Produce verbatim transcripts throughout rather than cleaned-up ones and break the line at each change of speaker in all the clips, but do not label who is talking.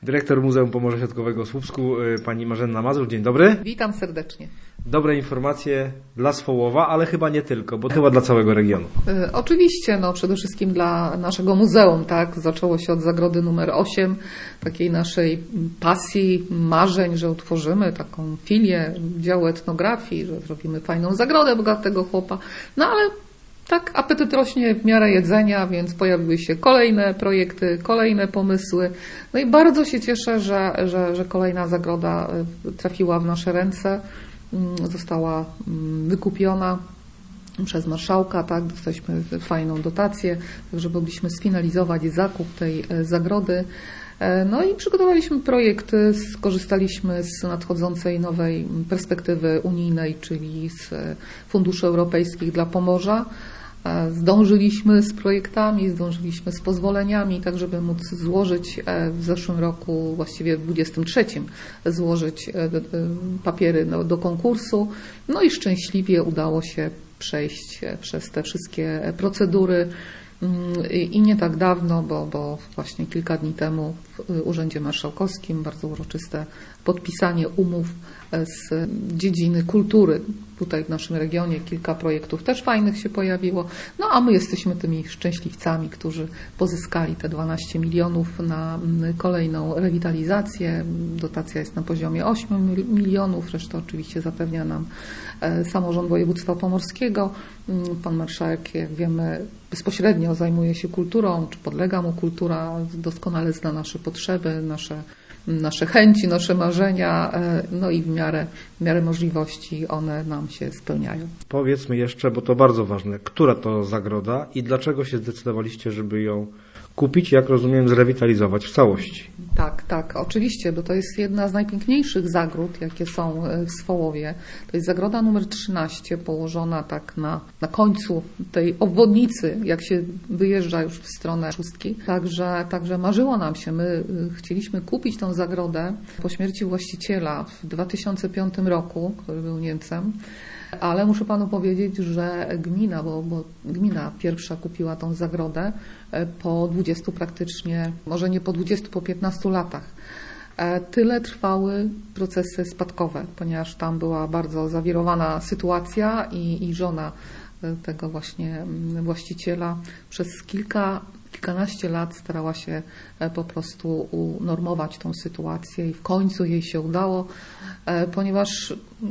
Dyrektor Muzeum Pomorza Środkowego w Słupsku, pani Marzena Mazur. Dzień dobry.
Witam serdecznie.
Dobre informacje dla Swołowa, ale chyba nie tylko, bo chyba dla całego regionu.
Y, oczywiście, no przede wszystkim dla naszego muzeum, tak? Zaczęło się od zagrody numer osiem, takiej naszej pasji, marzeń, że utworzymy taką filię działu etnografii, że zrobimy fajną zagrodę bogatego chłopa. No ale tak apetyt rośnie w miarę jedzenia, więc pojawiły się kolejne projekty, kolejne pomysły. No i bardzo się cieszę, że, że, że kolejna zagroda trafiła w nasze ręce, została wykupiona przez marszałka, tak, dostaliśmy fajną dotację, tak żeby mogliśmy sfinalizować zakup tej zagrody. No i przygotowaliśmy projekt, skorzystaliśmy z nadchodzącej nowej perspektywy unijnej, czyli z funduszy europejskich dla Pomorza. Zdążyliśmy z projektami, zdążyliśmy z pozwoleniami, tak żeby móc złożyć w zeszłym roku, właściwie w dwudziestym trzecim, złożyć papiery do konkursu. No i szczęśliwie udało się przejść przez te wszystkie procedury. I nie tak dawno, bo, bo właśnie kilka dni temu w Urzędzie Marszałkowskim bardzo uroczyste podpisanie umów z dziedziny kultury. Tutaj w naszym regionie kilka projektów też fajnych się pojawiło. No a my jesteśmy tymi szczęśliwcami, którzy pozyskali te dwanaście milionów na kolejną rewitalizację. Dotacja jest na poziomie ośmiu milionów. Zresztą oczywiście zapewnia nam samorząd województwa pomorskiego. Pan marszałek, jak wiemy, bezpośrednio zajmuje się kulturą, czy podlega mu kultura, doskonale zna nasze potrzeby, nasze nasze chęci, nasze marzenia, no i w miarę, w miarę możliwości one nam się spełniają.
Powiedzmy jeszcze, bo to bardzo ważne, która to zagroda i dlaczego się zdecydowaliście, żeby ją kupić, jak rozumiem, zrewitalizować w całości?
Tak, tak, oczywiście, bo to jest jedna z najpiękniejszych zagród, jakie są w Swołowie. To jest zagroda numer trzynaście, położona tak na, na końcu tej obwodnicy, jak się wyjeżdża już w stronę Szóstki. Także, także marzyło nam się, my chcieliśmy kupić tą zagrodę po śmierci właściciela w dwa tysiące piątym roku, który był Niemcem. Ale muszę panu powiedzieć, że gmina, bo, bo gmina pierwsza kupiła tą zagrodę po dwudziestu praktycznie, może nie po dwudziestu, po piętnastu latach. Tyle trwały procesy spadkowe, ponieważ tam była bardzo zawirowana sytuacja i, i żona tego właśnie właściciela przez kilka Kilkanaście lat starała się po prostu unormować tą sytuację i w końcu jej się udało, ponieważ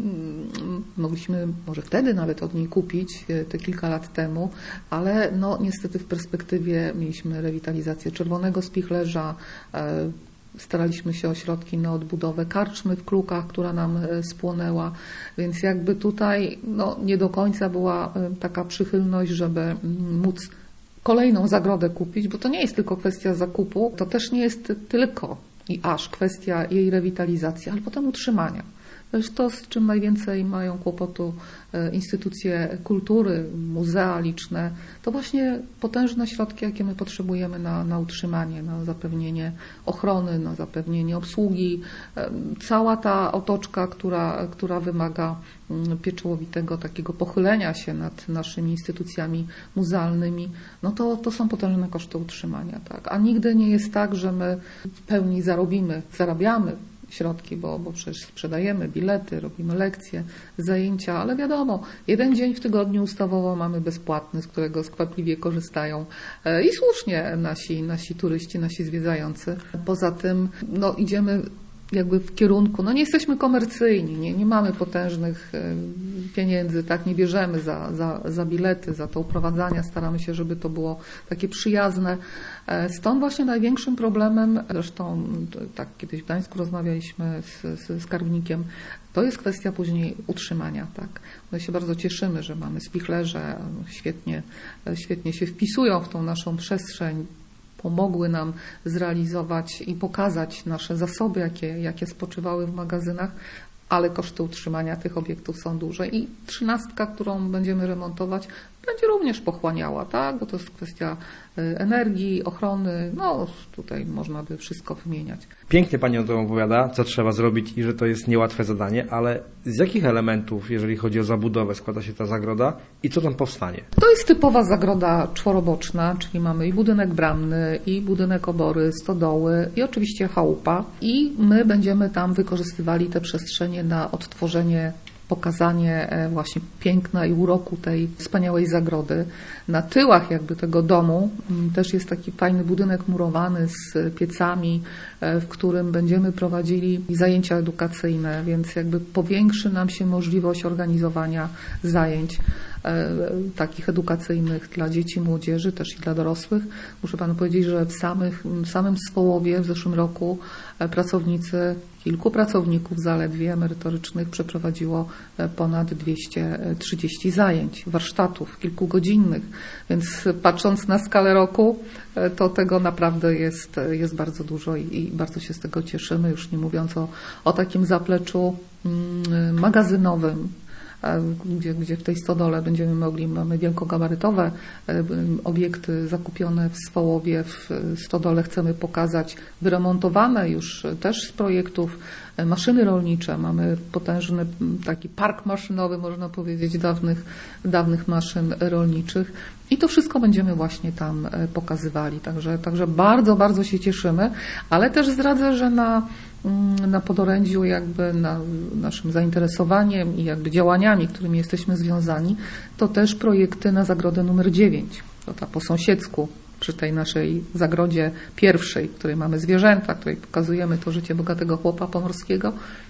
mogliśmy może wtedy nawet od niej kupić te kilka lat temu, ale no niestety w perspektywie mieliśmy rewitalizację Czerwonego Spichlerza, staraliśmy się o środki na odbudowę karczmy w Klukach, która nam spłonęła, więc jakby tutaj no, nie do końca była taka przychylność, żeby móc kolejną zagrodę kupić, bo to nie jest tylko kwestia zakupu, to też nie jest tylko i aż kwestia jej rewitalizacji, ale potem utrzymania. To jest to, z czym najwięcej mają kłopotu instytucje kultury, muzea liczne, to właśnie potężne środki, jakie my potrzebujemy na, na utrzymanie, na zapewnienie ochrony, na zapewnienie obsługi. Cała ta otoczka, która, która wymaga pieczołowitego takiego pochylenia się nad naszymi instytucjami muzealnymi, no to, to są potężne koszty utrzymania. Tak? A nigdy nie jest tak, że my w pełni zarobimy, zarabiamy środki, bo, bo przecież sprzedajemy bilety, robimy lekcje, zajęcia, ale wiadomo, jeden dzień w tygodniu ustawowo mamy bezpłatny, z którego skwapliwie korzystają i słusznie nasi, nasi turyści, nasi zwiedzający. Poza tym no, idziemy jakby w kierunku, no nie jesteśmy komercyjni, nie, nie mamy potężnych pieniędzy, tak, nie bierzemy za, za, za bilety, za to uprowadzania, staramy się, żeby to było takie przyjazne. Stąd właśnie największym problemem, zresztą tak kiedyś w Gdańsku rozmawialiśmy z, z skarbnikiem, to jest kwestia później utrzymania. Tak. My się bardzo cieszymy, że mamy spichlerze, świetnie, świetnie się wpisują w tą naszą przestrzeń, pomogły nam zrealizować i pokazać nasze zasoby, jakie, jakie spoczywały w magazynach, ale koszty utrzymania tych obiektów są duże i trzynastka, którą będziemy remontować, będzie również pochłaniała, tak? Bo to jest kwestia energii, ochrony, no tutaj można by wszystko wymieniać.
Pięknie Pani o tym opowiada, co trzeba zrobić i że to jest niełatwe zadanie, ale z jakich elementów, jeżeli chodzi o zabudowę, składa się ta zagroda i co tam powstanie?
To jest typowa zagroda czworoboczna, czyli mamy i budynek bramny, i budynek obory, stodoły i oczywiście chałupa. I my będziemy tam wykorzystywali te przestrzenie na odtworzenie, pokazanie właśnie piękna i uroku tej wspaniałej zagrody. Na tyłach jakby tego domu też jest taki fajny budynek murowany z piecami, w którym będziemy prowadzili zajęcia edukacyjne, więc jakby powiększy nam się możliwość organizowania zajęć takich edukacyjnych dla dzieci, młodzieży, też i dla dorosłych. Muszę Panu powiedzieć, że w samych, w samym Swołowie w zeszłym roku pracownicy, kilku pracowników zaledwie merytorycznych przeprowadziło ponad dwieście trzydzieści zajęć, warsztatów kilkugodzinnych, więc patrząc na skalę roku, to tego naprawdę jest, jest bardzo dużo i, i bardzo się z tego cieszymy, już nie mówiąc o, o takim zapleczu magazynowym, Gdzie, gdzie w tej stodole będziemy mogli, mamy wielkogabarytowe obiekty zakupione w Swołowie, w stodole chcemy pokazać wyremontowane już też z projektów maszyny rolnicze, mamy potężny taki park maszynowy, można powiedzieć, dawnych, dawnych maszyn rolniczych i to wszystko będziemy właśnie tam pokazywali, także, także bardzo, bardzo się cieszymy, ale też zdradzę, że na na podorędziu jakby na naszym zainteresowaniem i jakby działaniami, którymi jesteśmy związani, to też projekty na zagrodę numer dziewięć. To ta po sąsiedzku, przy tej naszej zagrodzie pierwszej, w której mamy zwierzęta, w której pokazujemy to życie bogatego chłopa pomorskiego.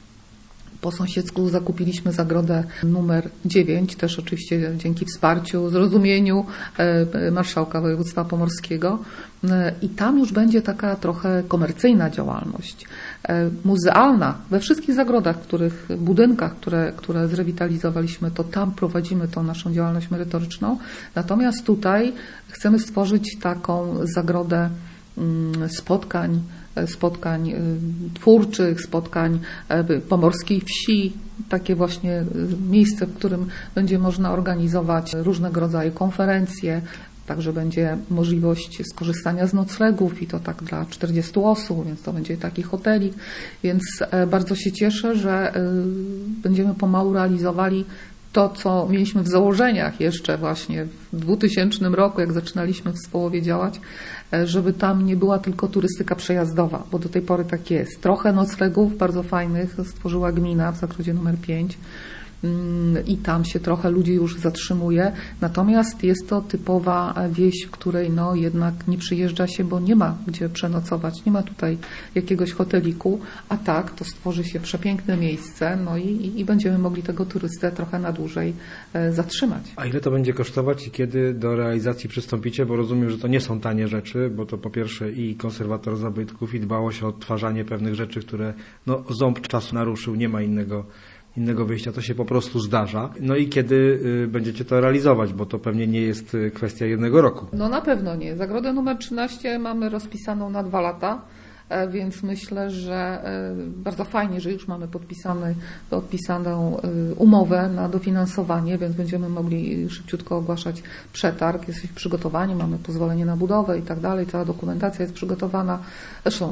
Po sąsiedzku zakupiliśmy zagrodę numer dziewięć, też oczywiście dzięki wsparciu, zrozumieniu marszałka województwa pomorskiego. I tam już będzie taka trochę komercyjna działalność, muzealna. We wszystkich zagrodach, których, budynkach, które, które zrewitalizowaliśmy, to tam prowadzimy tą naszą działalność merytoryczną. Natomiast tutaj chcemy stworzyć taką zagrodę spotkań, spotkań twórczych, spotkań pomorskiej wsi, takie właśnie miejsce, w którym będzie można organizować różnego rodzaju konferencje, także będzie możliwość skorzystania z noclegów i to tak dla czterdziestu osób, więc to będzie taki hotelik, więc bardzo się cieszę, że będziemy pomału realizowali to, co mieliśmy w założeniach jeszcze właśnie w dwutysięcznym roku, jak zaczynaliśmy w Swołowie działać, żeby tam nie była tylko turystyka przejazdowa, bo do tej pory tak jest. Trochę noclegów bardzo fajnych stworzyła gmina w zagrodzie numer pięć i tam się trochę ludzi już zatrzymuje. Natomiast jest to typowa wieś, w której no jednak nie przyjeżdża się, bo nie ma gdzie przenocować, nie ma tutaj jakiegoś hoteliku, a tak to stworzy się przepiękne miejsce, no i, i będziemy mogli tego turystę trochę na dłużej zatrzymać.
A ile to będzie kosztować i kiedy do realizacji przystąpicie? Bo rozumiem, że to nie są tanie rzeczy, bo to po pierwsze i konserwator zabytków, i dbałość o odtwarzanie pewnych rzeczy, które no, ząb czasu naruszył, nie ma innego innego wyjścia, to się po prostu zdarza. No i kiedy y, będziecie to realizować, bo to pewnie nie jest kwestia jednego roku.
No na pewno nie. Zagrodę numer trzynaście mamy rozpisaną na dwa lata, więc myślę, że bardzo fajnie, że już mamy podpisany, podpisaną umowę na dofinansowanie, więc będziemy mogli szybciutko ogłaszać przetarg. Jesteśmy przygotowani, mamy pozwolenie na budowę i tak dalej, cała dokumentacja jest przygotowana. Zresztą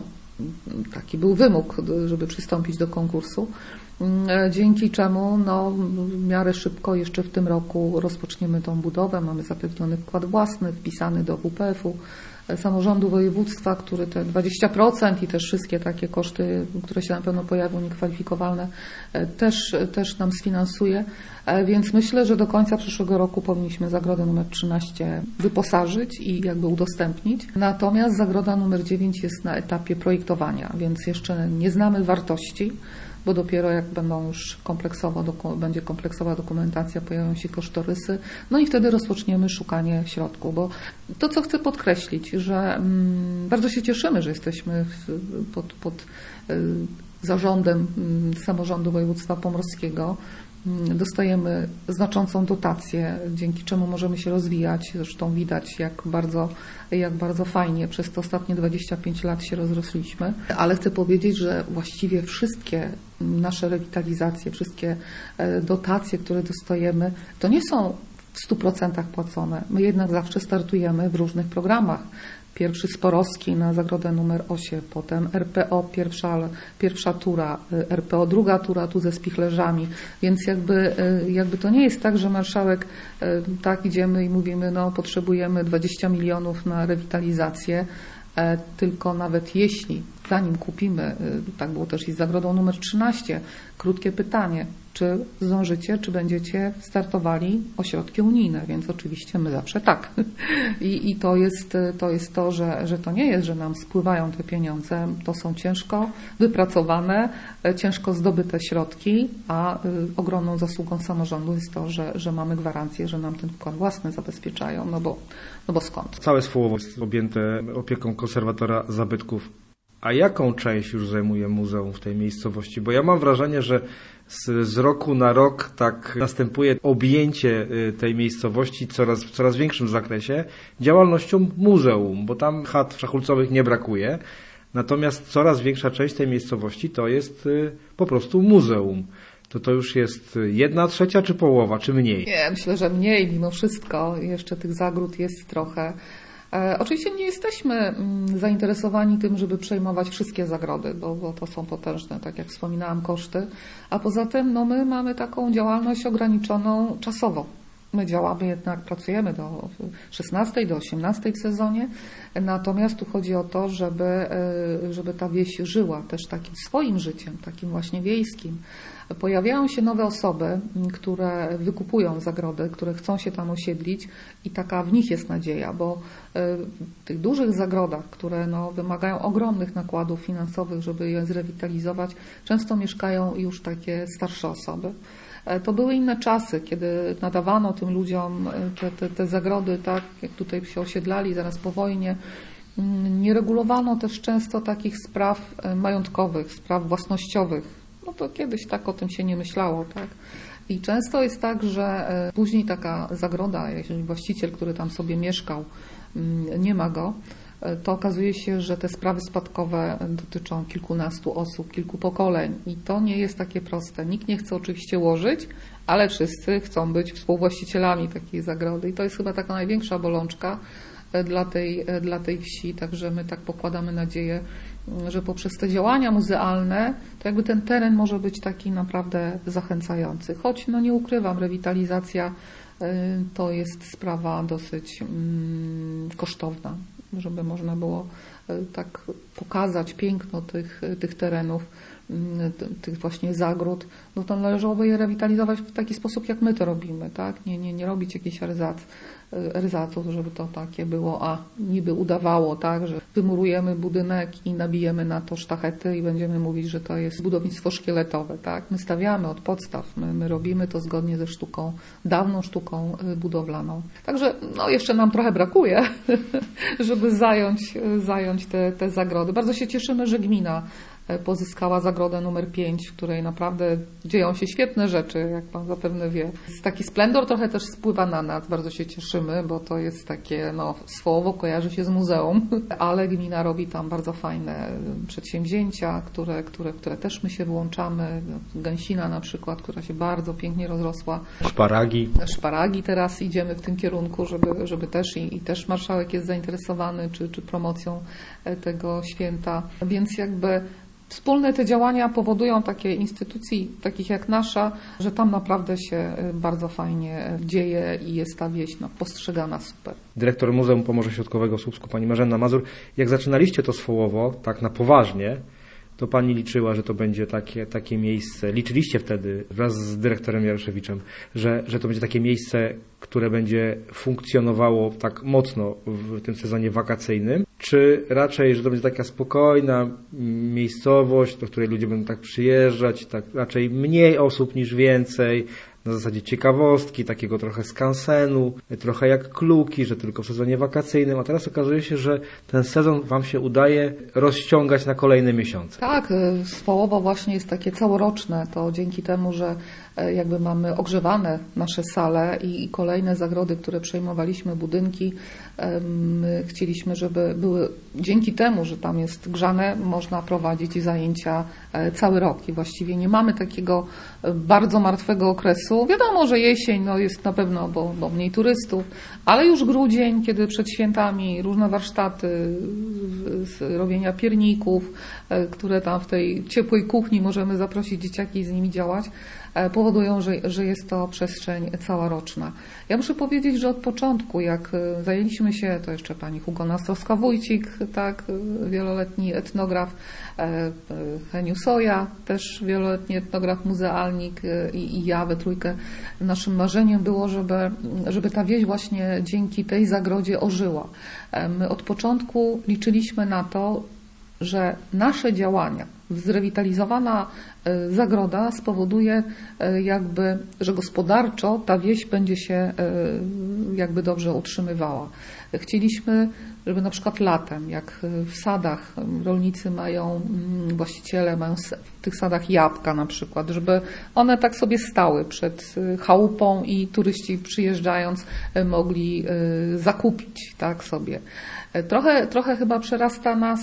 taki był wymóg, żeby przystąpić do konkursu. Dzięki czemu no, w miarę szybko jeszcze w tym roku rozpoczniemy tą budowę. Mamy zapewniony wkład własny, wpisany do W P F-u samorządu województwa, który te dwadzieścia procent i też wszystkie takie koszty, które się na pewno pojawią, niekwalifikowalne, też, też nam sfinansuje. Więc myślę, że do końca przyszłego roku powinniśmy zagrodę numer trzynaście wyposażyć i jakby udostępnić. Natomiast zagroda numer dziewięć jest na etapie projektowania, więc jeszcze nie znamy wartości, bo dopiero jak będą już kompleksowo, będzie kompleksowa dokumentacja, pojawią się kosztorysy, no i wtedy rozpoczniemy szukanie środków, bo to, co chcę podkreślić, że mm, bardzo się cieszymy, że jesteśmy w, pod, pod y, zarządem y, samorządu województwa pomorskiego. Dostajemy znaczącą dotację, dzięki czemu możemy się rozwijać. Zresztą widać, jak bardzo, jak bardzo fajnie przez te ostatnie dwadzieścia pięć lat się rozrosliśmy. Ale chcę powiedzieć, że właściwie wszystkie nasze rewitalizacje, wszystkie dotacje, które dostajemy, to nie są w stu procentach płacone. My jednak zawsze startujemy w różnych programach. Pierwszy Sporowski na zagrodę numer osiem, potem R P O pierwsza, pierwsza tura, R P O druga tura tu ze spichlerzami, więc jakby, jakby to nie jest tak, że marszałek tak idziemy i mówimy, no potrzebujemy dwadzieścia milionów na rewitalizację, tylko nawet jeśli zanim kupimy, tak było też i z zagrodą numer trzynaście, krótkie pytanie, czy zdążycie, czy będziecie startowali o środki unijne, więc oczywiście my zawsze tak. I, i to jest to, jest to że, że to nie jest, że nam spływają te pieniądze, to są ciężko wypracowane, ciężko zdobyte środki, a ogromną zasługą samorządu jest to, że, że mamy gwarancję, że nam ten wkład własny zabezpieczają, no bo, no bo skąd?
Całe Słowo jest objęte opieką konserwatora zabytków. A jaką część już zajmuje muzeum w tej miejscowości? Bo ja mam wrażenie, że z, z roku na rok tak następuje objęcie tej miejscowości coraz, w coraz większym zakresie działalnością muzeum, bo tam chat szachulcowych nie brakuje. Natomiast coraz większa część tej miejscowości to jest po prostu muzeum. To to już jest jedna trzecia czy połowa, czy mniej?
Nie, myślę, że mniej mimo wszystko. Jeszcze tych zagród jest trochę. Oczywiście nie jesteśmy zainteresowani tym, żeby przejmować wszystkie zagrody, bo, bo to są potężne, tak jak wspominałam, koszty. A poza tym no, my mamy taką działalność ograniczoną czasowo. My działamy jednak, pracujemy do szesnastej, do osiemnastej w sezonie, natomiast tu chodzi o to, żeby, żeby ta wieś żyła też takim swoim życiem, takim właśnie wiejskim. Pojawiają się nowe osoby, które wykupują zagrody, które chcą się tam osiedlić i taka w nich jest nadzieja, bo w tych dużych zagrodach, które no, wymagają ogromnych nakładów finansowych, żeby je zrewitalizować, często mieszkają już takie starsze osoby. To były inne czasy, kiedy nadawano tym ludziom te, te, te zagrody, tak jak tutaj się osiedlali zaraz po wojnie. Nie regulowano też często takich spraw majątkowych, spraw własnościowych. No to kiedyś tak o tym się nie myślało, tak? I często jest tak, że później taka zagroda, jeżeli właściciel, który tam sobie mieszkał, nie ma go, to okazuje się, że te sprawy spadkowe dotyczą kilkunastu osób, kilku pokoleń i to nie jest takie proste. Nikt nie chce oczywiście łożyć, ale wszyscy chcą być współwłaścicielami takiej zagrody i to jest chyba taka największa bolączka dla tej, dla tej wsi, także my tak pokładamy nadzieję, że poprzez te działania muzealne, to jakby ten teren może być taki naprawdę zachęcający. Choć, no nie ukrywam, rewitalizacja to jest sprawa dosyć kosztowna, żeby można było tak pokazać piękno tych, tych terenów, tych właśnie zagród, no to należałoby je rewitalizować w taki sposób, jak my to robimy, tak? Nie, nie, nie robić jakichś erzac, erzatów, żeby to takie było, a niby udawało, tak, że wymurujemy budynek i nabijemy na to sztachety i będziemy mówić, że to jest budownictwo szkieletowe, tak? My stawiamy od podstaw, my, my robimy to zgodnie ze sztuką, dawną sztuką budowlaną. Także no, jeszcze nam trochę brakuje, żeby zająć, zająć te, te zagrody. Bardzo się cieszymy, że gmina pozyskała zagrodę numer pięć, w której naprawdę dzieją się świetne rzeczy, jak Pan zapewne wie. Taki splendor trochę też spływa na nas, bardzo się cieszymy, bo to jest takie, no, słowo kojarzy się z muzeum, ale gmina robi tam bardzo fajne przedsięwzięcia, które, które, które też my się włączamy. Gęsina na przykład, która się bardzo pięknie rozrosła.
Szparagi.
Szparagi teraz idziemy w tym kierunku, żeby, żeby też i, i też marszałek jest zainteresowany, czy, czy promocją tego święta, więc jakby wspólne te działania powodują takie instytucji, takich jak nasza, że tam naprawdę się bardzo fajnie dzieje i jest ta wieś no, postrzegana super.
Dyrektor Muzeum Pomorza Środkowego w Słupsku, pani Marzena Mazur, jak zaczynaliście to Swołowo, tak na poważnie, to pani liczyła, że to będzie takie, takie miejsce, liczyliście wtedy wraz z dyrektorem Jaroszewiczem, że, że to będzie takie miejsce, które będzie funkcjonowało tak mocno w tym sezonie wakacyjnym, czy raczej, że to będzie taka spokojna miejscowość, do której ludzie będą tak przyjeżdżać, tak raczej mniej osób niż więcej, na zasadzie ciekawostki, takiego trochę skansenu, trochę jak Kluki, że tylko w sezonie wakacyjnym, a teraz okazuje się, że ten sezon Wam się udaje rozciągać na kolejne miesiące.
Tak, Swołowo właśnie jest takie całoroczne, to dzięki temu, że jakby mamy ogrzewane nasze sale i kolejne zagrody, które przejmowaliśmy, budynki, my chcieliśmy, żeby były, dzięki temu, że tam jest grzane, można prowadzić zajęcia cały rok i właściwie nie mamy takiego bardzo martwego okresu, czerwcu. Wiadomo, że jesień no, jest na pewno, bo, bo mniej turystów, ale już grudzień, kiedy przed świętami różne warsztaty z robienia pierników, które tam w tej ciepłej kuchni możemy zaprosić dzieciaki i z nimi działać, powodują, że, że jest to przestrzeń całoroczna. Ja muszę powiedzieć, że od początku, jak zajęliśmy się, to jeszcze pani Hugo Nastowska-Wójcik, tak, wieloletni etnograf, Heniu Soja, też wieloletni etnograf, muzealnik i, i ja we trójkę. Naszym marzeniem było, żeby, żeby ta wieś właśnie dzięki tej zagrodzie ożyła. My od początku liczyliśmy na to, że nasze działania, zrewitalizowana zagroda spowoduje jakby, że gospodarczo ta wieś będzie się jakby dobrze utrzymywała. Chcieliśmy, żeby na przykład latem, jak w sadach rolnicy mają, właściciele mają w tych sadach jabłka na przykład, żeby one tak sobie stały przed chałupą i turyści przyjeżdżając mogli zakupić tak sobie. Trochę, trochę chyba przerasta nas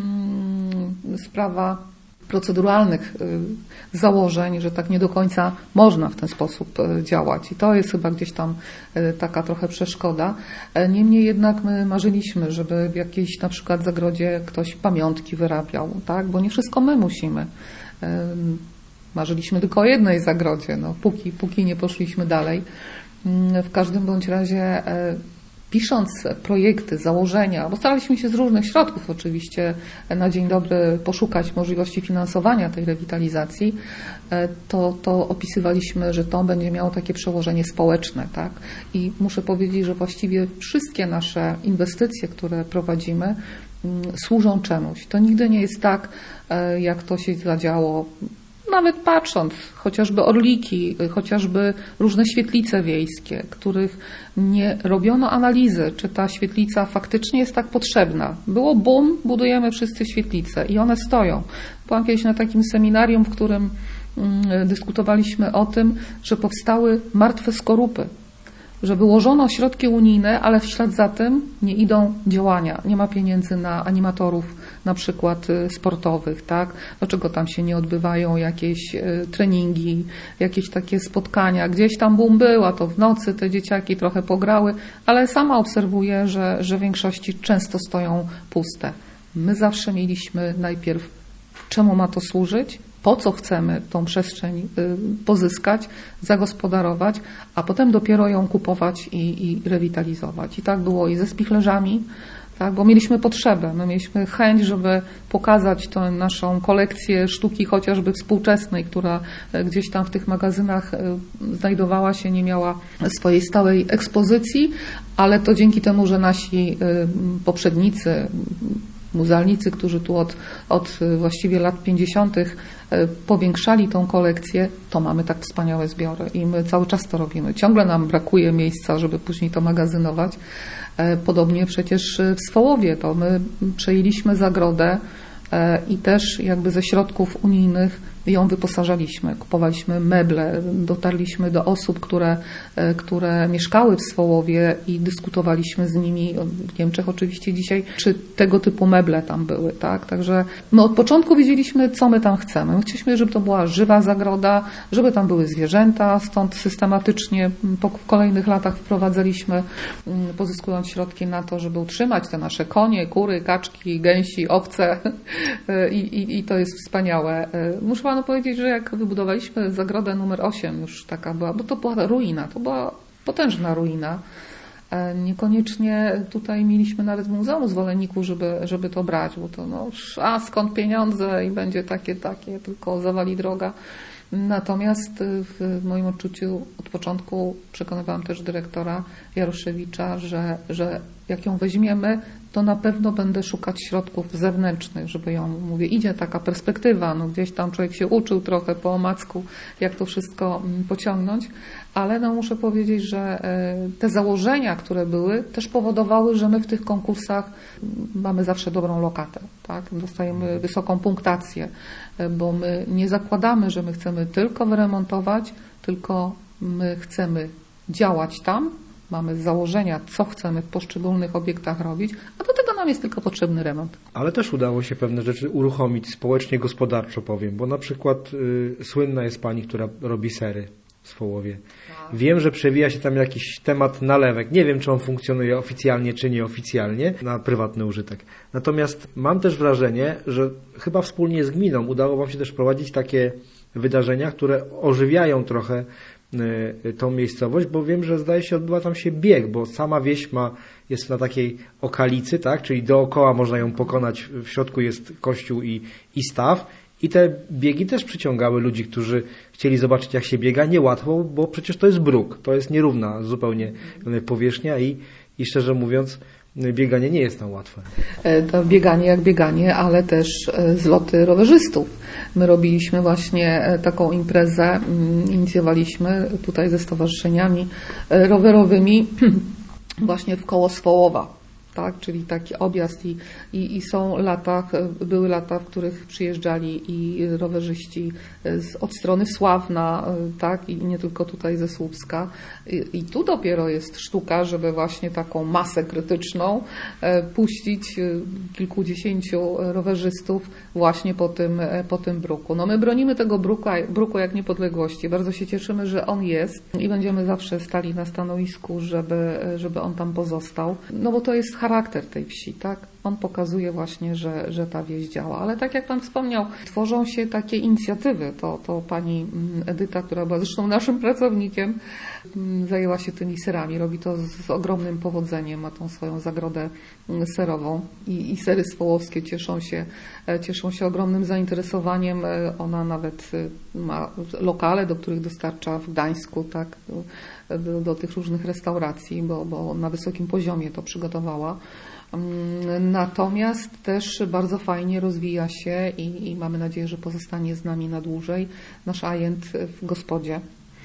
sprawa proceduralnych założeń, że tak nie do końca można w ten sposób działać. I to jest chyba gdzieś tam taka trochę przeszkoda. Niemniej jednak my marzyliśmy, żeby w jakiejś na przykład zagrodzie ktoś pamiątki wyrabiał, tak? Bo nie wszystko my musimy. Marzyliśmy tylko o jednej zagrodzie, no, póki, póki nie poszliśmy dalej. W każdym bądź razie pisząc projekty, założenia, bo staraliśmy się z różnych środków oczywiście na dzień dobry poszukać możliwości finansowania tej rewitalizacji, to, to opisywaliśmy, że to będzie miało takie przełożenie społeczne. Tak? I muszę powiedzieć, że właściwie wszystkie nasze inwestycje, które prowadzimy, służą czemuś. To nigdy nie jest tak, jak to się zadziało. Nawet patrząc, chociażby orliki, chociażby różne świetlice wiejskie, których nie robiono analizy, czy ta świetlica faktycznie jest tak potrzebna. Było boom, budujemy wszyscy świetlice i one stoją. Byłam kiedyś na takim seminarium, w którym dyskutowaliśmy o tym, że powstały martwe skorupy, że wyłożono środki unijne, ale w ślad za tym nie idą działania. Nie ma pieniędzy na animatorów, na przykład sportowych, tak? Dlaczego tam się nie odbywają jakieś treningi, jakieś takie spotkania? Gdzieś tam boom była, to w nocy te dzieciaki trochę pograły, ale sama obserwuję, że, że w większości często stoją puste. My zawsze mieliśmy najpierw, czemu ma to służyć, po co chcemy tą przestrzeń pozyskać, zagospodarować, a potem dopiero ją kupować i, i rewitalizować. I tak było i ze spichlerzami, tak, bo mieliśmy potrzebę, my mieliśmy chęć, żeby pokazać tę naszą kolekcję sztuki chociażby współczesnej, która gdzieś tam w tych magazynach znajdowała się, nie miała swojej stałej ekspozycji, ale to dzięki temu, że nasi poprzednicy, muzealnicy, którzy tu od, od właściwie lat pięćdziesiątych powiększali tą kolekcję, to mamy tak wspaniałe zbiory i my cały czas to robimy. Ciągle nam brakuje miejsca, żeby później to magazynować. Podobnie przecież w Swołowie to my przejęliśmy zagrodę i też jakby ze środków unijnych ją wyposażaliśmy, kupowaliśmy meble, dotarliśmy do osób, które, które mieszkały w Swołowie i dyskutowaliśmy z nimi, w Niemczech oczywiście dzisiaj, czy tego typu meble tam były, tak? Także my od początku wiedzieliśmy, co my tam chcemy. My chcieliśmy, żeby to była żywa zagroda, żeby tam były zwierzęta, stąd systematycznie po kolejnych latach wprowadzaliśmy, pozyskując środki na to, żeby utrzymać te nasze konie, kury, kaczki, gęsi, owce i, i, i to jest wspaniałe. Muszę Panu powiedzieć, że jak wybudowaliśmy zagrodę numer osiem, już taka była, bo to była ruina, to była potężna ruina. Niekoniecznie tutaj mieliśmy nawet w Muzeum Zwolenników, żeby, żeby to brać, bo to no, a skąd pieniądze i będzie takie, takie, tylko zawali droga. Natomiast w moim odczuciu od początku przekonywałam też dyrektora Jaroszewicza, że, że jak ją weźmiemy, to na pewno będę szukać środków zewnętrznych, żeby ją, mówię, idzie taka perspektywa, no gdzieś tam człowiek się uczył trochę po omacku, jak to wszystko pociągnąć, ale no muszę powiedzieć, że te założenia, które były, też powodowały, że my w tych konkursach mamy zawsze dobrą lokatę, tak? Dostajemy wysoką punktację, bo my nie zakładamy, że my chcemy tylko wyremontować, tylko my chcemy działać tam, mamy założenia, co chcemy w poszczególnych obiektach robić, a do tego nam jest tylko potrzebny remont.
Ale też udało się pewne rzeczy uruchomić społecznie, gospodarczo powiem, bo na przykład y, słynna jest pani, która robi sery. w Swołowie. Wiem, że przewija się tam jakiś temat nalewek. Nie wiem, czy on funkcjonuje oficjalnie, czy nieoficjalnie na prywatny użytek. Natomiast mam też wrażenie, że chyba wspólnie z gminą udało Wam się też prowadzić takie wydarzenia, które ożywiają trochę tą miejscowość, bo wiem, że zdaje się odbywa tam się bieg, bo sama wieś ma, jest na takiej okalicy, tak, czyli dookoła można ją pokonać, w środku jest kościół i, i staw i te biegi też przyciągały ludzi, którzy chcieli zobaczyć, jak się biega. Niełatwo, bo przecież to jest bruk, to jest nierówna zupełnie powierzchnia i, i szczerze mówiąc bieganie nie jest tam łatwe.
To bieganie jak bieganie, ale też zloty rowerzystów. My robiliśmy właśnie taką imprezę, inicjowaliśmy tutaj ze stowarzyszeniami rowerowymi właśnie w koło Swołowa. Tak, czyli taki objazd i, i, i są lata, były lata, w których przyjeżdżali i rowerzyści z, od strony Sławna, tak, i nie tylko tutaj ze Słupska. I, i tu dopiero jest sztuka, żeby właśnie taką masę krytyczną e, puścić kilkudziesięciu rowerzystów właśnie po tym, po tym bruku. No my bronimy tego bruku, bruku jak niepodległości. Bardzo się cieszymy, że on jest i będziemy zawsze stali na stanowisku, żeby, żeby on tam pozostał. No bo to jest charakter tej wsi, tak? On pokazuje właśnie, że, że ta wieś działa. Ale tak jak Pan wspomniał, tworzą się takie inicjatywy. To, to pani Edyta, która była zresztą naszym pracownikiem, zajęła się tymi serami. Robi to z ogromnym powodzeniem. Ma tą swoją zagrodę serową i, i sery swołowskie cieszą się, cieszą się ogromnym zainteresowaniem. Ona nawet ma lokale, do których dostarcza w Gdańsku, tak? Do, do tych różnych restauracji, bo, bo na wysokim poziomie to przygotowała. Natomiast też bardzo fajnie rozwija się i, i mamy nadzieję, że pozostanie z nami na dłużej nasz ajent w gospodzie,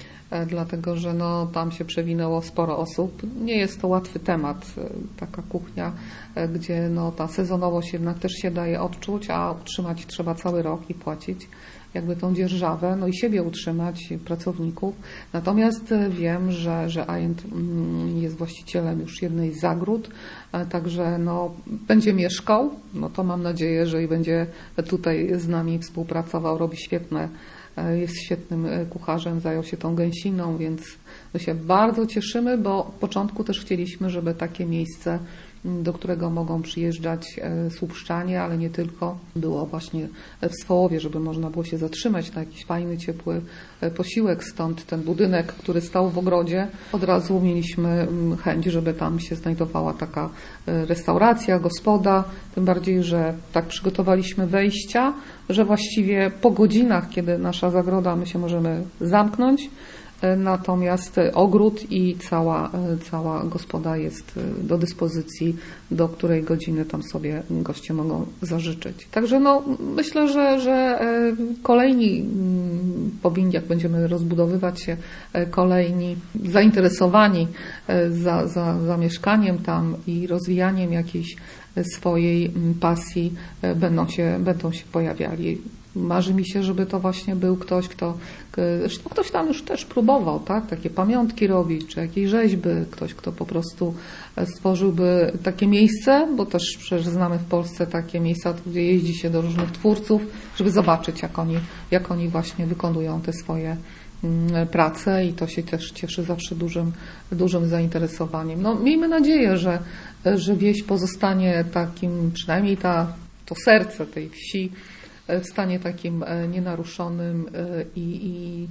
dlatego że no, tam się przewinęło sporo osób. Nie jest to łatwy temat, taka kuchnia, gdzie no, ta sezonowość jednak też się daje odczuć, a utrzymać trzeba cały rok i płacić jakby tą dzierżawę, no i siebie utrzymać, pracowników. Natomiast wiem, że, że ajent jest właścicielem już jednej z zagród, także no, będzie mieszkał, no to mam nadzieję, że i będzie tutaj z nami współpracował, robi świetne, jest świetnym kucharzem, zajął się tą gęsiną, więc my się bardzo cieszymy, bo w początku też chcieliśmy, żeby takie miejsce, do którego mogą przyjeżdżać słupszczanie, ale nie tylko, było właśnie w Swołowie, żeby można było się zatrzymać na jakiś fajny, ciepły posiłek. Stąd ten budynek, który stał w ogrodzie, od razu mieliśmy chęć, żeby tam się znajdowała taka restauracja, gospoda, tym bardziej, że tak przygotowaliśmy wejścia, że właściwie po godzinach, kiedy nasza zagroda, my się możemy zamknąć, natomiast ogród i cała, cała gospoda jest do dyspozycji, do której godziny tam sobie goście mogą zażyczyć. Także no, myślę, że, że kolejni powinni, jak będziemy rozbudowywać się, kolejni zainteresowani za, za, za mieszkaniem tam i rozwijaniem jakiejś swojej pasji będą się, będą się pojawiali. Marzy mi się, żeby to właśnie był ktoś, kto, zresztą ktoś tam już też próbował, tak, takie pamiątki robić, czy jakieś rzeźby, ktoś, kto po prostu stworzyłby takie miejsce, bo też przecież znamy w Polsce takie miejsca, gdzie jeździ się do różnych twórców, żeby zobaczyć, jak oni, jak oni właśnie wykonują te swoje prace i to się też cieszy zawsze dużym, dużym zainteresowaniem. No, miejmy nadzieję, że, że wieś pozostanie takim, przynajmniej ta, to serce tej wsi, w stanie takim nienaruszonym i, i,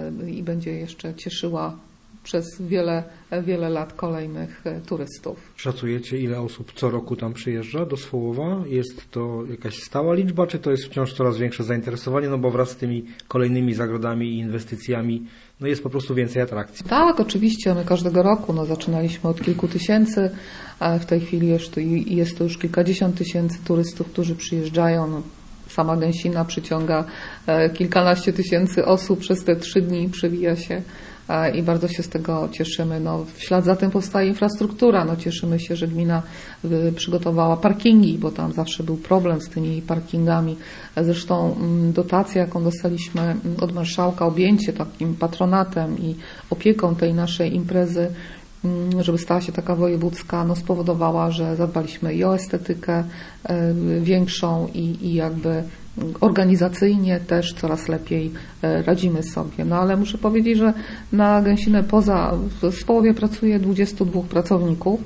i będzie jeszcze cieszyła przez wiele, wiele lat kolejnych turystów.
Szacujecie, ile osób co roku tam przyjeżdża do Swołowa? Jest to jakaś stała liczba, czy to jest wciąż coraz większe zainteresowanie? No bo wraz z tymi kolejnymi zagrodami i inwestycjami no jest po prostu więcej atrakcji.
Tak, oczywiście. My każdego roku no, zaczynaliśmy od kilku tysięcy, a w tej chwili jest to, jest to już kilkadziesiąt tysięcy turystów, którzy przyjeżdżają. No, sama gęsina przyciąga kilkanaście tysięcy osób przez te trzy dni, przewija się i bardzo się z tego cieszymy. No, w ślad za tym powstaje infrastruktura. No, cieszymy się, że gmina przygotowała parkingi, bo tam zawsze był problem z tymi parkingami. Zresztą dotacja, jaką dostaliśmy od marszałka, objęcie takim patronatem i opieką tej naszej imprezy, żeby stała się taka wojewódzka, no spowodowała, że zadbaliśmy i o estetykę większą i, i jakby organizacyjnie też coraz lepiej radzimy sobie. No ale muszę powiedzieć, że na Gęsinę poza w Swołowie pracuje dwudziestu dwóch pracowników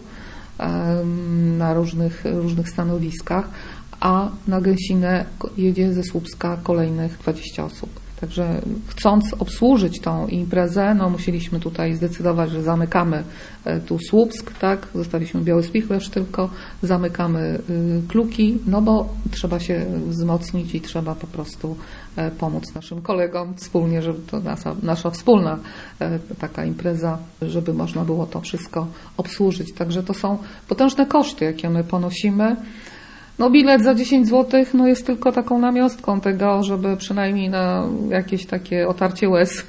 na różnych, różnych stanowiskach, a na Gęsinę jedzie ze Słupska kolejnych dwadzieścia osób. Także chcąc obsłużyć tą imprezę, no musieliśmy tutaj zdecydować, że zamykamy tu Słupsk, tak, zostaliśmy Biały-Spichlerz tylko, zamykamy Kluki, no bo trzeba się wzmocnić i trzeba po prostu pomóc naszym kolegom wspólnie, żeby to nasza, nasza wspólna taka impreza, żeby można było to wszystko obsłużyć. Także to są potężne koszty, jakie my ponosimy. No bilet za dziesięć złotych no jest tylko taką namiastką tego, żeby przynajmniej na jakieś takie otarcie łez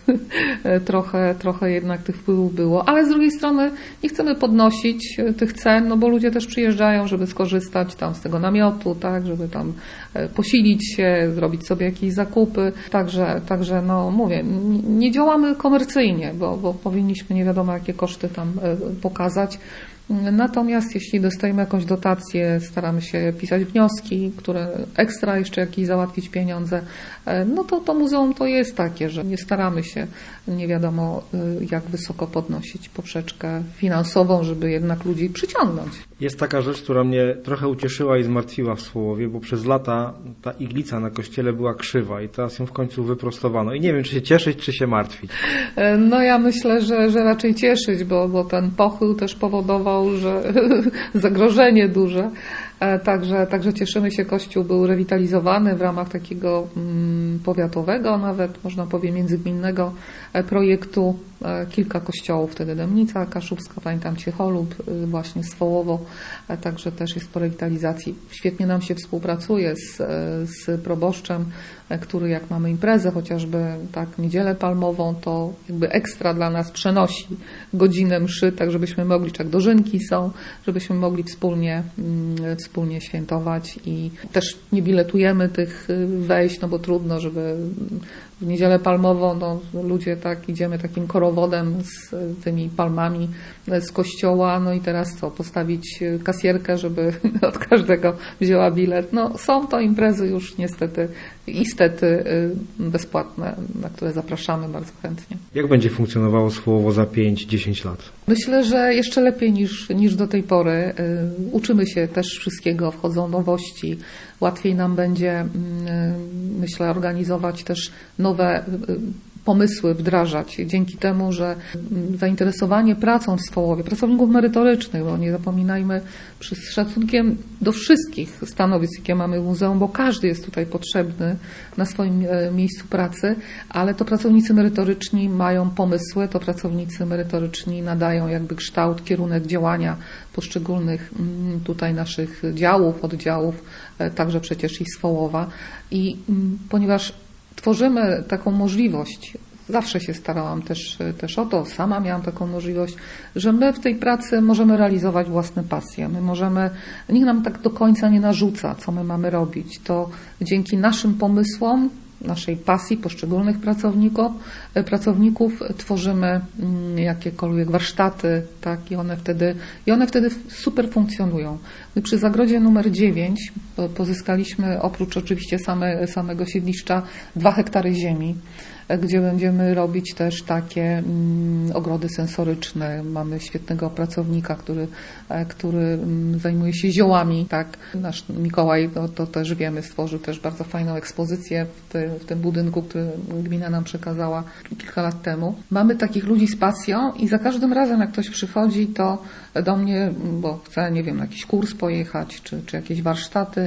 trochę, trochę jednak tych wpływów było. Ale z drugiej strony nie chcemy podnosić tych cen, no bo ludzie też przyjeżdżają, żeby skorzystać tam z tego namiotu, tak, żeby tam posilić się, zrobić sobie jakieś zakupy. Także, także no mówię, nie działamy komercyjnie, bo, bo powinniśmy nie wiadomo jakie koszty tam pokazać. Natomiast jeśli dostajemy jakąś dotację, staramy się pisać wnioski, które ekstra jeszcze jakieś załatwić pieniądze, no to to muzeum to jest takie, że nie staramy się nie wiadomo jak wysoko podnosić poprzeczkę finansową, żeby jednak ludzi przyciągnąć.
Jest taka rzecz, która mnie trochę ucieszyła i zmartwiła w Swołowie, bo przez lata ta iglica na kościele była krzywa i teraz ją w końcu wyprostowano. I nie wiem, czy się cieszyć, czy się martwić.
No ja myślę, że, że raczej cieszyć, bo, bo ten pochył też powodował, że zagrożenie duże. Także, także cieszymy się, kościół był rewitalizowany w ramach takiego mm, powiatowego, nawet można powiedzieć międzygminnego projektu. Kilka kościołów, wtedy Dębnica Kaszubska, pamiętam Ciecholub, właśnie Swołowo, także też jest po rewitalizacji. Świetnie nam się współpracuje z, z proboszczem, który jak mamy imprezę, chociażby tak niedzielę palmową, to jakby ekstra dla nas przenosi godzinę mszy, tak żebyśmy mogli, czy jak dożynki są, żebyśmy mogli wspólnie, wspólnie świętować i też nie biletujemy tych wejść, no bo trudno, żeby w niedzielę palmową no, ludzie tak idziemy takim korowodem z tymi palmami z kościoła, no i teraz co, postawić kasjerkę, żeby od każdego wzięła bilet. No są to imprezy już niestety istety bezpłatne, na które zapraszamy bardzo chętnie.
Jak będzie funkcjonowało Swołowo za pięć dziesięć lat?
Myślę, że jeszcze lepiej niż, niż do tej pory. Uczymy się też wszystkiego, wchodzą nowości. Łatwiej nam będzie, myślę, organizować też nowe pomysły wdrażać dzięki temu, że zainteresowanie pracą w Swołowie, pracowników merytorycznych, bo nie zapominajmy, z szacunkiem do wszystkich stanowisk, jakie mamy w muzeum, bo każdy jest tutaj potrzebny na swoim miejscu pracy, ale to pracownicy merytoryczni mają pomysły, to pracownicy merytoryczni nadają jakby kształt, kierunek działania poszczególnych tutaj naszych działów, oddziałów, także przecież i Swołowa. I ponieważ tworzymy taką możliwość, zawsze się starałam też, też o to, sama miałam taką możliwość, że my w tej pracy możemy realizować własne pasje. My możemy, nikt nam tak do końca nie narzuca, co my mamy robić. To dzięki naszym pomysłom, naszej pasji poszczególnych pracowników, pracowników tworzymy jakiekolwiek warsztaty, tak, i one wtedy, i one wtedy super funkcjonują. My przy zagrodzie numer dziewięć pozyskaliśmy oprócz oczywiście same, samego siedliszcza dwa hektary ziemi, gdzie będziemy robić też takie mm, ogrody sensoryczne. Mamy świetnego pracownika, który, który mm, zajmuje się ziołami. Tak? Nasz Mikołaj, to, to też wiemy, stworzył też bardzo fajną ekspozycję w, ty, w tym budynku, który gmina nam przekazała kilka lat temu. Mamy takich ludzi z pasją i za każdym razem, jak ktoś przychodzi, to do mnie, bo chce, nie wiem, na jakiś kurs pojechać, czy, czy jakieś warsztaty,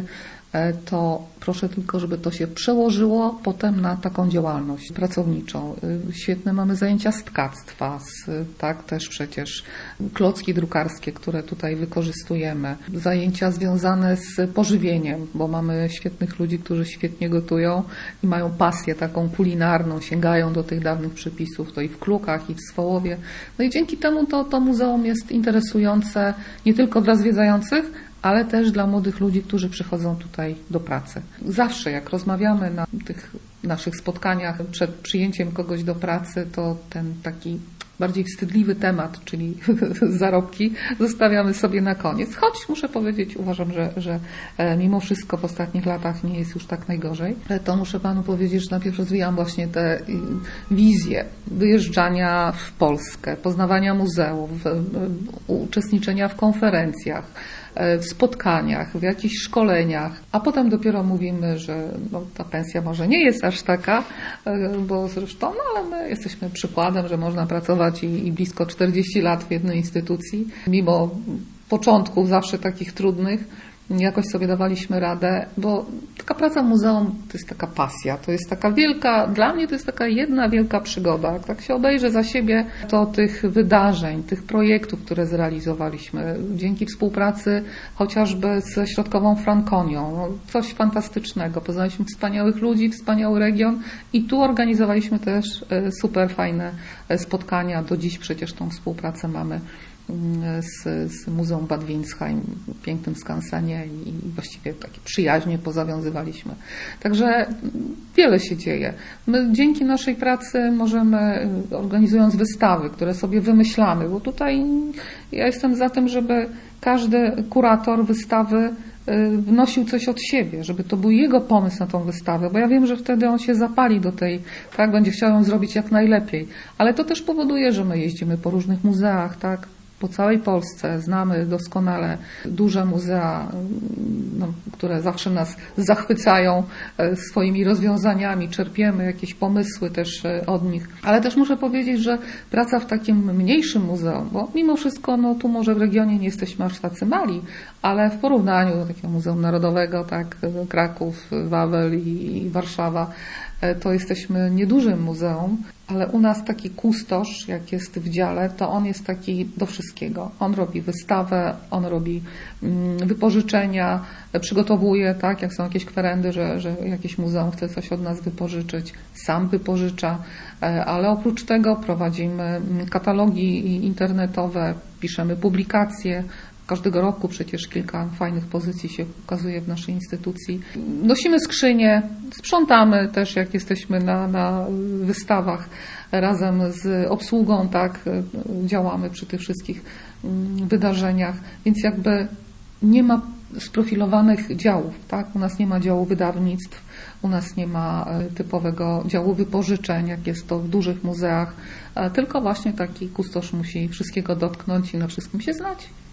to proszę tylko, żeby to się przełożyło potem na taką działalność pracowniczą. Świetne mamy zajęcia z tkactwa, z, tak też przecież klocki drukarskie, które tutaj wykorzystujemy. Zajęcia związane z pożywieniem, bo mamy świetnych ludzi, którzy świetnie gotują i mają pasję taką kulinarną, sięgają do tych dawnych przepisów, to i w Klukach, i w Swołowie. No i dzięki temu to, to muzeum jest interesujące nie tylko dla zwiedzających, ale też dla młodych ludzi, którzy przychodzą tutaj do pracy. Zawsze jak rozmawiamy na tych naszych spotkaniach przed przyjęciem kogoś do pracy, to ten taki bardziej wstydliwy temat, czyli zarobki, zostawiamy sobie na koniec. Choć muszę powiedzieć, uważam, że, że mimo wszystko w ostatnich latach nie jest już tak najgorzej. To muszę Panu powiedzieć, że najpierw rozwijam właśnie te wizje wyjeżdżania w Polskę, poznawania muzeów, uczestniczenia w konferencjach, w spotkaniach, w jakichś szkoleniach, a potem dopiero mówimy, że no, ta pensja może nie jest aż taka, bo zresztą, no ale my jesteśmy przykładem, że można pracować i, i blisko czterdzieści lat w jednej instytucji, mimo początków zawsze takich trudnych. Jakoś sobie dawaliśmy radę, bo taka praca w muzeum to jest taka pasja, to jest taka wielka, dla mnie to jest taka jedna wielka przygoda. Jak tak się obejrzę za siebie, to tych wydarzeń, tych projektów, które zrealizowaliśmy dzięki współpracy chociażby ze Środkową Frankonią, no, coś fantastycznego. Poznaliśmy wspaniałych ludzi, wspaniały region i tu organizowaliśmy też super fajne spotkania. Do dziś przecież tą współpracę mamy z, z Muzeum Bad Windsheim, pięknym skansenie i właściwie takie przyjaźnie pozawiązywaliśmy. Także wiele się dzieje. My dzięki naszej pracy możemy, organizując wystawy, które sobie wymyślamy, bo tutaj ja jestem za tym, żeby każdy kurator wystawy wnosił coś od siebie, żeby to był jego pomysł na tą wystawę, bo ja wiem, że wtedy on się zapali do tej, tak, będzie chciał ją zrobić jak najlepiej. Ale to też powoduje, że my jeździmy po różnych muzeach, tak, po całej Polsce, znamy doskonale duże muzea, no, które zawsze nas zachwycają swoimi rozwiązaniami, czerpiemy jakieś pomysły też od nich. Ale też muszę powiedzieć, że praca w takim mniejszym muzeum, bo mimo wszystko no, tu może w regionie nie jesteśmy aż tacy mali, ale w porównaniu do takiego Muzeum Narodowego, tak, Kraków, Wawel i, i Warszawa, to jesteśmy niedużym muzeum, ale u nas taki kustosz, jak jest w dziale, to on jest taki do wszystkiego. On robi wystawę, on robi wypożyczenia, przygotowuje, tak, jak są jakieś kwerendy, że, że jakieś muzeum chce coś od nas wypożyczyć, sam wypożycza, ale oprócz tego prowadzimy katalogi internetowe, piszemy publikacje. Każdego roku przecież kilka fajnych pozycji się ukazuje w naszej instytucji. Nosimy skrzynie, sprzątamy też, jak jesteśmy na, na wystawach. Razem z obsługą, tak, działamy przy tych wszystkich wydarzeniach. Więc jakby nie ma sprofilowanych działów, tak? U nas nie ma działu wydawnictw, u nas nie ma typowego działu wypożyczeń, jak jest to w dużych muzeach, tylko właśnie taki kustosz musi wszystkiego dotknąć i na wszystkim się znać.